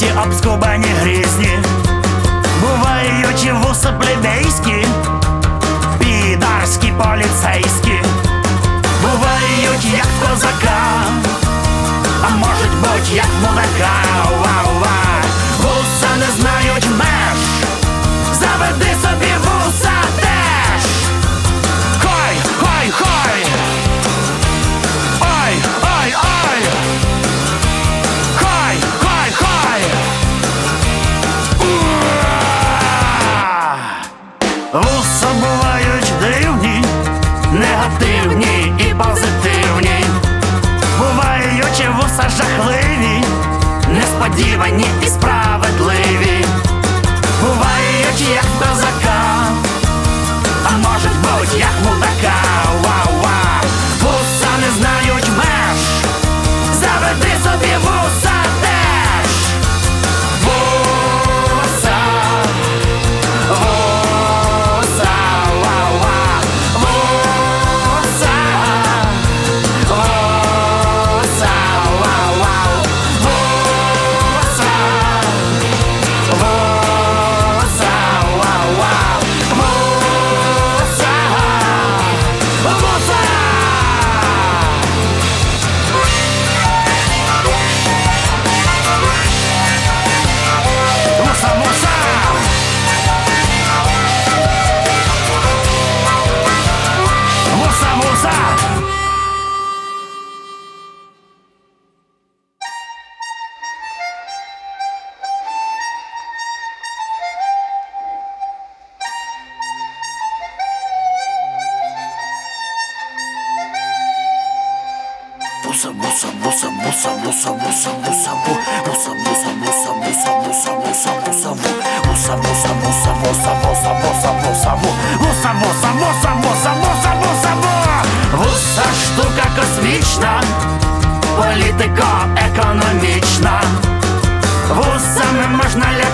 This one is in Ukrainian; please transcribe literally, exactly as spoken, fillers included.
очі обскубані грізні, бувають вуса плебейські, підарські поліцейські, бувають як козака, а можуть бути як мудака. Ва-ва. Вуса не знають меж, заведи собі вуса теж. Хой, хой, хой. Ой, ой, ой. Хой, хой, хой. Уа! Вуса бувають дивні, негативні і позитивні. Бувають вуса жахливі, несподівані і справедливі. Бувають як козака, а можуть бути як мудака. Ва-ва. Вуса не знають меж, заведи собі вуса теж. Вуса, вуса, ва-ва. Вуса, вуса, ва-ва. Вуса, вуса, ва-ва. Вуса, вуса. Вуса, вуса. Вуса, вуса. Буса, буса, буса, буса, буса, буса, буса, бу. Буса, буса, буса, буса, буса, буса, буса, бу. Буса, буса, буса, буса, буса, буса, буса, бу. Буса, буса, буса, буса, буса, буса, бу. Вуса штука космічна, політико-економічна. Вусами можна